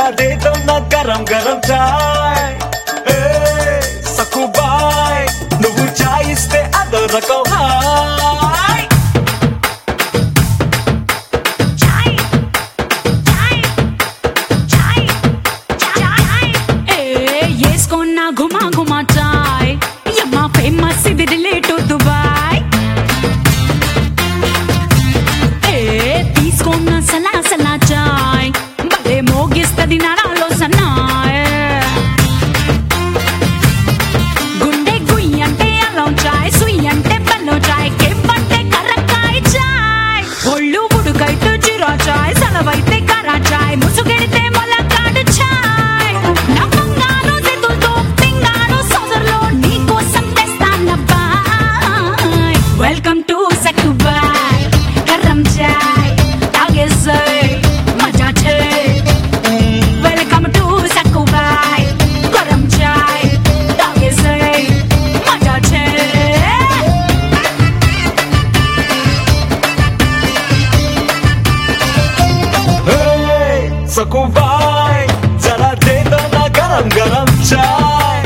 दे दो ना गरम गरम चाय सकुबाई నువ్వు చాయ్ ఇస్తే అదో రకం హాయ్ చాయ్ చాయ్ చాయ్ చాయ్ ఏస్కోన్నా గుమా గుమా చాయ్ యమ్మా ఫేమస్ ఇది రిలేట్ టు దుబాయ్ తీసుకోన్నా సలా సలా చాయ్ భలే మోగిస్తది నరాలో సన్నాయ్ గుండె గుయ్యి అంటే అల్లం చాయ్ సుయ్యి అంటే బెల్లం చాయ్ కెంపంటే కర్రకాయ చాయ్ ఒళ్ళు ఉడుకైతే జీరా చాయ్ సలవైతే కరా చాయ్ ముసుగెడితే మొలకాడు చాయ్ నా బంగారు చేతులతో పింగారు సోదరులో నీకోసం తెస్తానబ్బాయ్ వెల్కమ్ టు సక్కుబాయ్ గరం చాయ్ తాగేసే మజా చే వెల్కమ్ టు సక్కుబాయ్ గరం చాయ్ తాగేసే మజా చే सकुबाई जरा दे दो ना गरम गरम चाय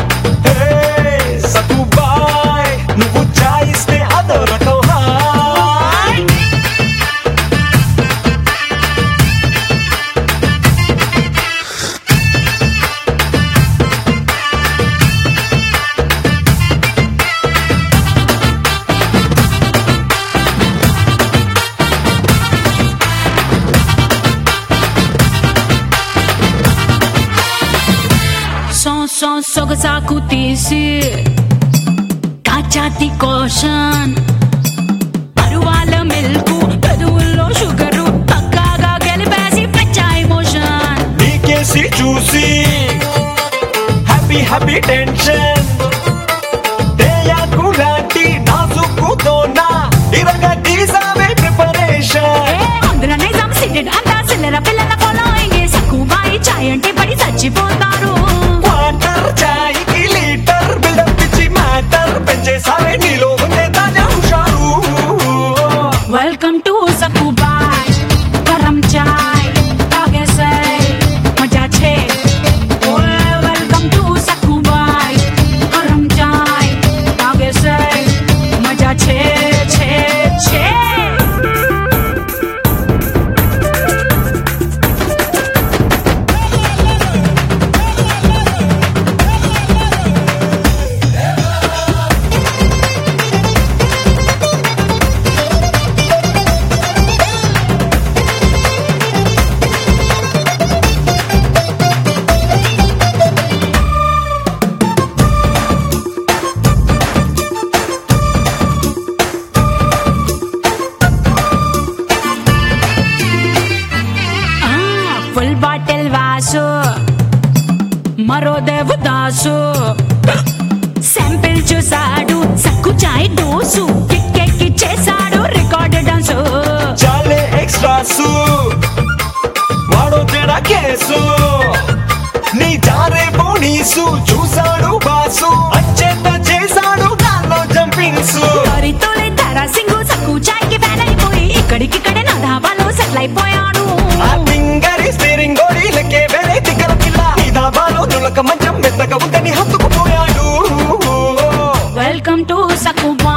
सकुबाई నువ్వు చాయ్ ఇస్తే అదో రకం హాయ్ సొగసాకు తీసి కాచాతి కోషన్ పరువాల మిల్కు పెదవుల్లో షుగరు పక్కాగా గెలిపేసి పెంచా ఎమోషన్ నీకేసి చూసి హ్యాపీ హ్యాపీ టెన్షన్ తేయాకు లాంటి నాసుకుతోనా ఇరగా తీసావే ప్రిపరేషన్ అందులో నైజాం సీటెడ్ అంతా సిల్లర పిల్లల ఫాలోయింగ్ సక్కుబాయి చాయ్ అంటే పడి చచ్చిపోతారు వాటర్ చాయ్ కి లీటర్ బిల్డప్ ఇచ్చి మ్యాటర్ పెంచేసావే నీలో ఉండే తాజా హుషారు వెల్కమ్ టు సక్కుబాయ్ గరం చాయ్ తాగేసే మజా చే వెల్కమ్ టు సక్కుబాయ్ గరం చాయ్ తాగేసే మజా చే చే చే ఫుల్ బాటిల్ వాసు మరో దేవదాసు శాంపిల్ చూసాడు సక్కు చాయ్ డోసు కిక్కెక్కి చేశాడు రికార్డ్ డాన్సు చాలే ఎక్స్ట్రాసు వాడో తేడా కేసు నీ జారే పోనీసు చూసాడు బాసు అచ్చేత చేశాడు నాలో జంపింగ్సు తొలి తరా సింగు సక్కు చాయ్ కి ఫ్యాన్ అయిపోయి ఇక్కడికిక్కడే నా ధాబాలో సెటిల్ అయిపోయాడు ఆ టింగరి స్టీరింగ్ గోడీలకే వేరే తిక్కల పిల్ల ఈ దాబాలో దులక మంచం మెత్తగా ఉందని హత్తుకుపోయాడు వెల్కమ్ టు సక్కుబాయ్